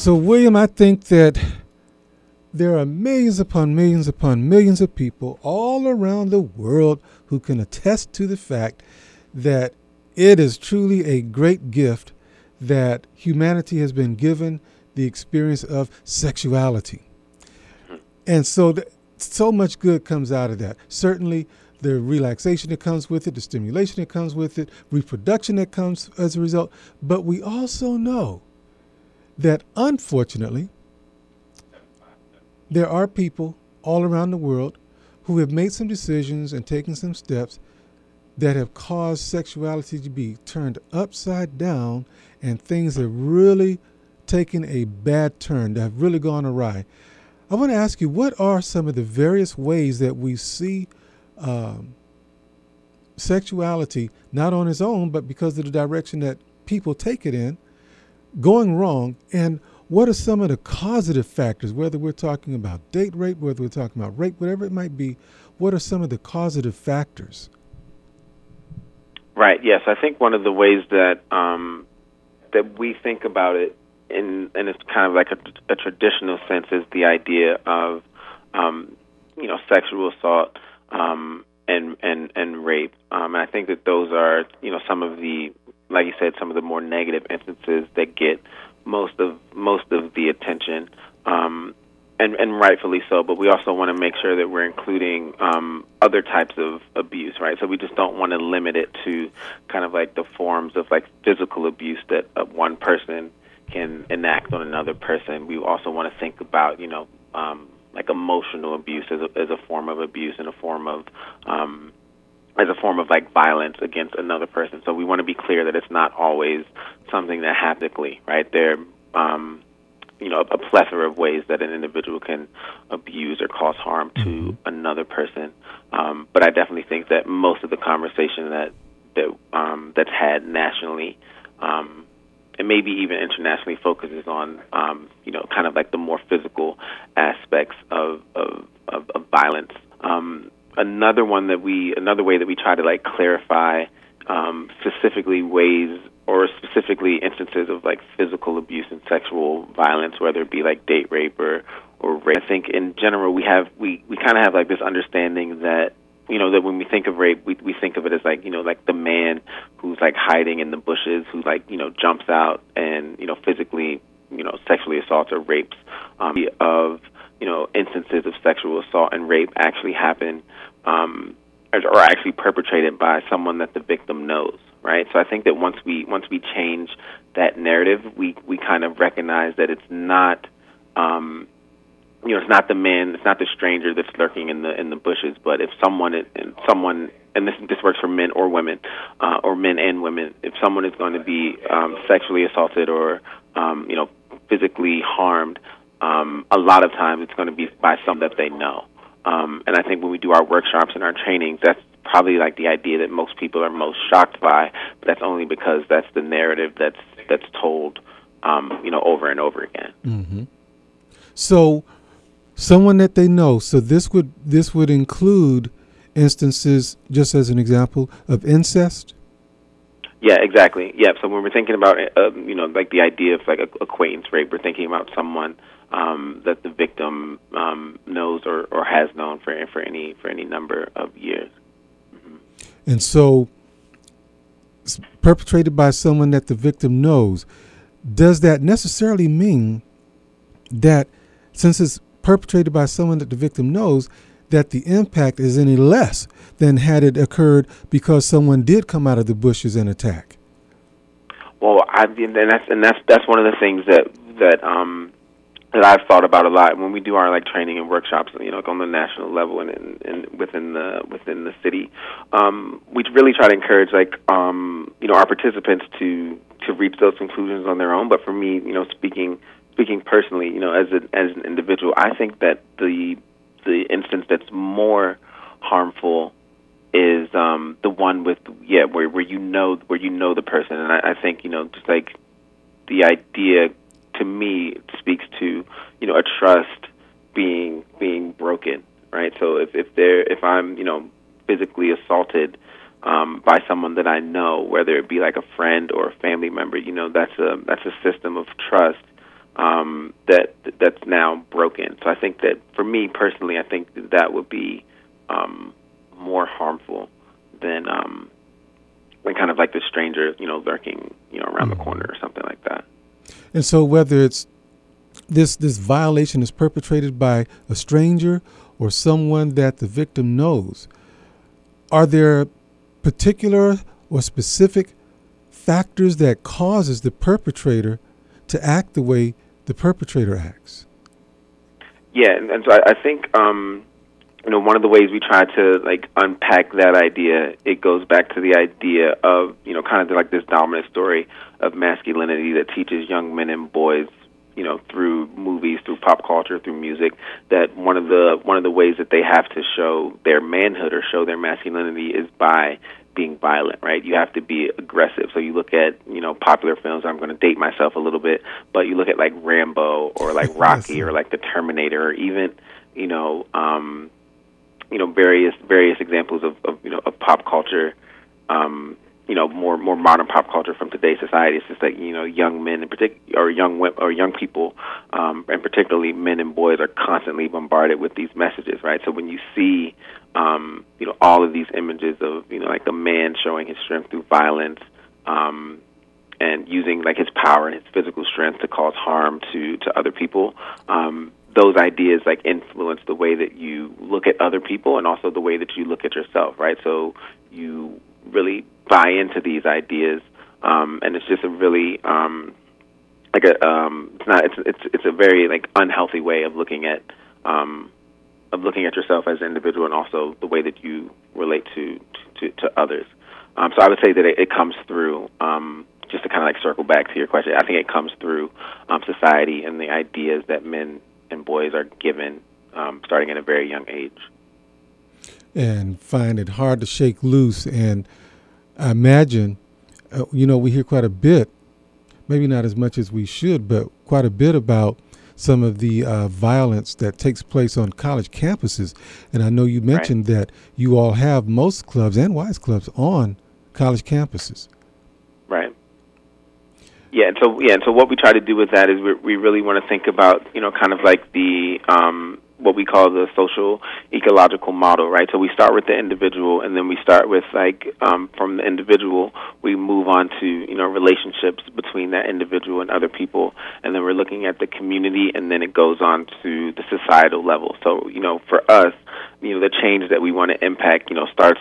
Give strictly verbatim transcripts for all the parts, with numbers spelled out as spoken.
So, William, I think that there are millions upon millions upon millions of people all around the world who can attest to the fact that it is truly a great gift that humanity has been given the experience of sexuality. And so th- so much good comes out of that. Certainly the relaxation that comes with it, the stimulation that comes with it, reproduction that comes as a result. But we also know that unfortunately, there are people all around the world who have made some decisions and taken some steps that have caused sexuality to be turned upside down, and things have really taken a bad turn, that have really gone awry. I want to ask you, what are some of the various ways that we see um, sexuality, not on its own, but because of the direction that people take it in, going wrong? And what are some of the causative factors, whether we're talking about date rape, whether we're talking about rape, whatever it might be, what are some of the causative factors? Right, yes. I think one of the ways that um, that we think about it in, and it's kind of like a, a traditional sense, is the idea of, um, you know, sexual assault um, and, and, and rape. Um, and I think that those are, you know, some of the, like you said, some of the more negative instances that get most of most of the attention, um, and, and rightfully so. But we also want to make sure that we're including um, other types of abuse, right? So we just don't want to limit it to kind of like the forms of like physical abuse that uh, one person can enact on another person. We also want to think about, you know, um, like emotional abuse as a, as a form of abuse and a form of um, as a form of like violence against another person. So we want to be clear that it's not always something that haptically, right? There, um, you know, a plethora of ways that an individual can abuse or cause harm to mm-hmm. another person. Um, but I definitely think that most of the conversation that that um, that's had nationally, um, and maybe even internationally, focuses on, um, you know, kind of like the more physical aspects of of, of, of violence. Um, Another one that we, another way that we try to like clarify um, specifically ways or specifically instances of like physical abuse and sexual violence, whether it be like date rape or or rape. I think in general we have we, we kind of have like this understanding that, you know, that when we think of rape, we we think of it as like, you know, like the man who's like hiding in the bushes, who like, you know, jumps out and, you know, physically, you know, sexually assaults or rapes. Um, of you know, instances of sexual assault and rape actually happen um, or are actually perpetrated by someone that the victim knows, right? So I think that once we once we change that narrative, we, we kind of recognize that it's not, um, you know, it's not the man, it's not the stranger that's lurking in the in the bushes, but if someone and someone, and this this works for men or women, uh, or men and women, if someone is going to be um, sexually assaulted or um, you know, physically harmed, Um, a lot of times it's going to be by someone that they know. Um, and I think when we do our workshops and our trainings, that's probably like the idea that most people are most shocked by, but that's only because that's the narrative that's that's told, um, you know, over and over again. Mm-hmm. So someone that they know, so this would this would include instances, just as an example, of incest? Yeah, exactly. Yeah, so when we're thinking about, uh, you know, like the idea of like acquaintance rape, we're thinking about someone um, that the victim um, knows or, or has known for for any for any number of years. Mm-hmm. And so, it's perpetrated by someone that the victim knows. Does that necessarily mean that since it's perpetrated by someone that the victim knows, that the impact is any less than had it occurred because someone did come out of the bushes and attack? Well, I and that's and that's that's one of the things that that um, that I've thought about a lot when we do our like training and workshops, you know, like on the national level and, in, in within the within the city. Um, we really try to encourage like um, you know, our participants to to reach those conclusions on their own. But for me, you know, speaking speaking personally, you know, as a, as an individual, I think that the the instance that's more harmful is um, the one with yeah where where you know where you know the person, and I, I think, you know, just like the idea to me speaks to, you know, a trust being being broken, right? So if if there if I'm, you know, physically assaulted um, by someone that I know, whether it be like a friend or a family member, you know, that's a that's a system of trust um, that that's now broken. So I think that for me personally, I think that, that would be um, more harmful than um, than kind of like the stranger, you know, lurking, you know, around mm-hmm. the corner or something like that. And so whether it's this this violation is perpetrated by a stranger or someone that the victim knows, are there particular or specific factors that causes the perpetrator to act the way the perpetrator acts? Yeah, and, and so I, I think um, you know, one of the ways we try to like unpack that idea, it goes back to the idea of, you know, kind of like this dominant story of masculinity that teaches young men and boys, you know, through movies, through pop culture, through music, that one of the one of the ways that they have to show their manhood or show their masculinity is by being violent, right? You have to be aggressive. So you look at, you know, popular films, I'm going to date myself a little bit, but you look at like Rambo or like Rocky yes. or like the Terminator, or even, you know, um, you know, various various examples of, of you know, of pop culture, um, you know, more more modern pop culture from today's society. It's just like, you know, young men in particular, or young women, or young people, um, and particularly men and boys, are constantly bombarded with these messages, right? So when you see, um, you know, all of these images of, you know, like a man showing his strength through violence, um, and using like his power and his physical strength to cause harm to to other people, um, those ideas like influence the way that you look at other people and also the way that you look at yourself, right? So you really buy into these ideas, um, and it's just a really um, like a um, it's not it's it's it's a very like unhealthy way of looking at um, of looking at yourself as an individual, and also the way that you relate to to, to others. Um, so I would say that it, it comes through. Um, just to kind of like circle back to your question, I think it comes through um, society and the ideas that men and boys are given um, starting at a very young age. And find it hard to shake loose. And I imagine, uh, you know, we hear quite a bit, maybe not as much as we should, but quite a bit about some of the uh, violence that takes place on college campuses. And I know you mentioned right. that you all have most clubs and Wise clubs on college campuses. Right. Yeah, and so yeah, and so what we try to do with that is we we really want to think about, you know, kind of like the um, what we call the social ecological model, right? So we start with the individual, and then we start with like um, from the individual, we move on to, you know, relationships between that individual and other people, and then we're looking at the community, and then it goes on to the societal level. So, you know, for us, you know, the change that we want to impact, you know, starts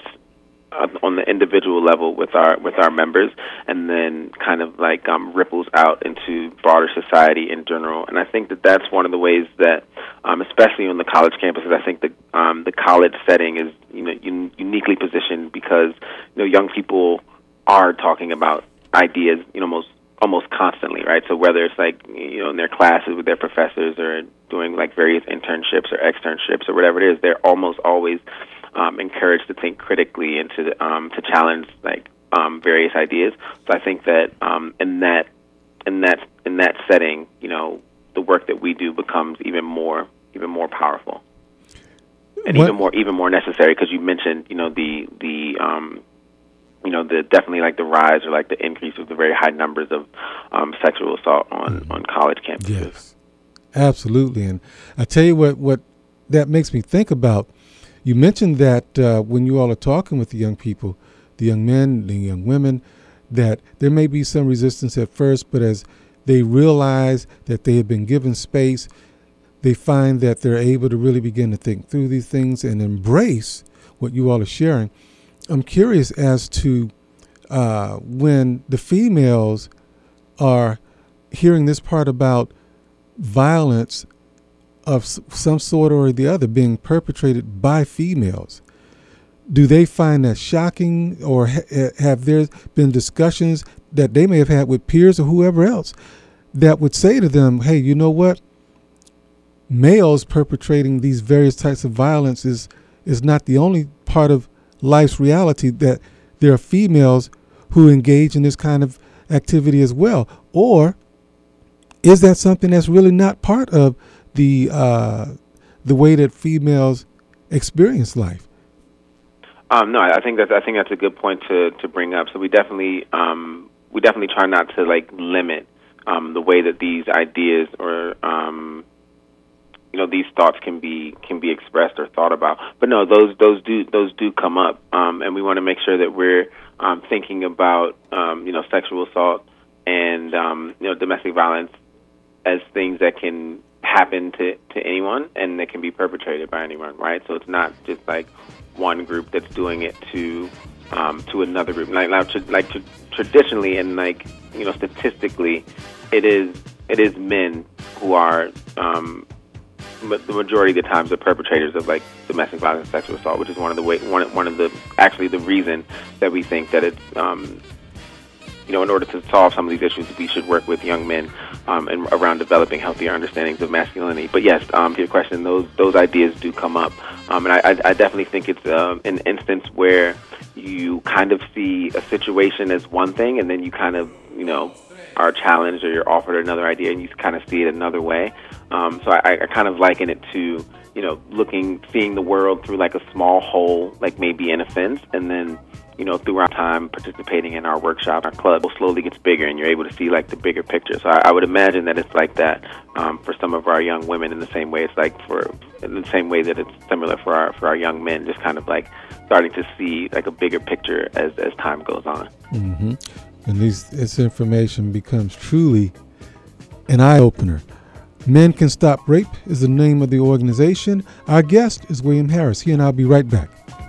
on the individual level with our with our members, and then kind of like um, ripples out into broader society in general. And I think that that's one of the ways that, um, especially on the college campuses, I think the um, the college setting is, you know, un- uniquely positioned because, you know, young people are talking about ideas, you know, most almost constantly, right? So whether it's like, you know, in their classes with their professors or doing like various internships or externships or whatever it is, they're almost always Um, encouraged to think critically and to um, to challenge like um, various ideas. So I think that um, in that in that in that setting, you know, the work that we do becomes even more even more powerful and what? even more even more necessary, because you mentioned, you know, the the um, you know the definitely like the rise or like the increase of the very high numbers of um, sexual assault on, mm-hmm. on college campuses. Yes, absolutely. And I tell you what what that makes me think about. You mentioned that uh, when you all are talking with the young people, the young men, the young women, that there may be some resistance at first, but as they realize that they have been given space, they find that they're able to really begin to think through these things and embrace what you all are sharing. I'm curious as to uh, when the females are hearing this part about violence of some sort or the other being perpetrated by females, do they find that shocking, or ha- have there been discussions that they may have had with peers or whoever else that would say to them, hey, you know what, males perpetrating these various types of violence is, is not the only part of life's reality, that there are females who engage in this kind of activity as well? Or is that something that's really not part of the uh, the way that females experience life? Um, no, I think that's I think that's a good point to, to bring up. So we definitely um, we definitely try not to like limit um, the way that these ideas or um, you know, these thoughts can be can be expressed or thought about. But no, those those do those do come up, um, and we want to make sure that we're um, thinking about um, you know, sexual assault and um, you know, domestic violence as things that can happen to, to anyone and that can be perpetrated by anyone, right? So it's not just like one group that's doing it to um, to another group. Like like, like traditionally and like, you know, statistically, it is it is men who are um, but the majority of the times the perpetrators of like domestic violence and sexual assault, which is one of the way, one one of the actually the reason that we think that it's um, you know, in order to solve some of these issues, we should work with young men um, and around developing healthier understandings of masculinity. But yes, um, to your question, those those ideas do come up, um, and I, I definitely think it's um, an instance where you kind of see a situation as one thing, and then you kind of, you know, are challenged or you're offered another idea, and you kind of see it another way. Um, so I, I kind of liken it to, you know, looking, seeing the world through like a small hole, like maybe in a fence, and then, you know, throughout time participating in our workshop, our club slowly gets bigger, and you're able to see like the bigger picture. So I, I would imagine that it's like that um, for some of our young women, in the same way it's like for, in the same way that it's similar for our for our young men, just kind of like starting to see like a bigger picture as as time goes on. Mm-hmm. And these, this information becomes truly an eye-opener. Men Can Stop Rape is the name of the organization. Our guest is William Harris. He and I'll be right back.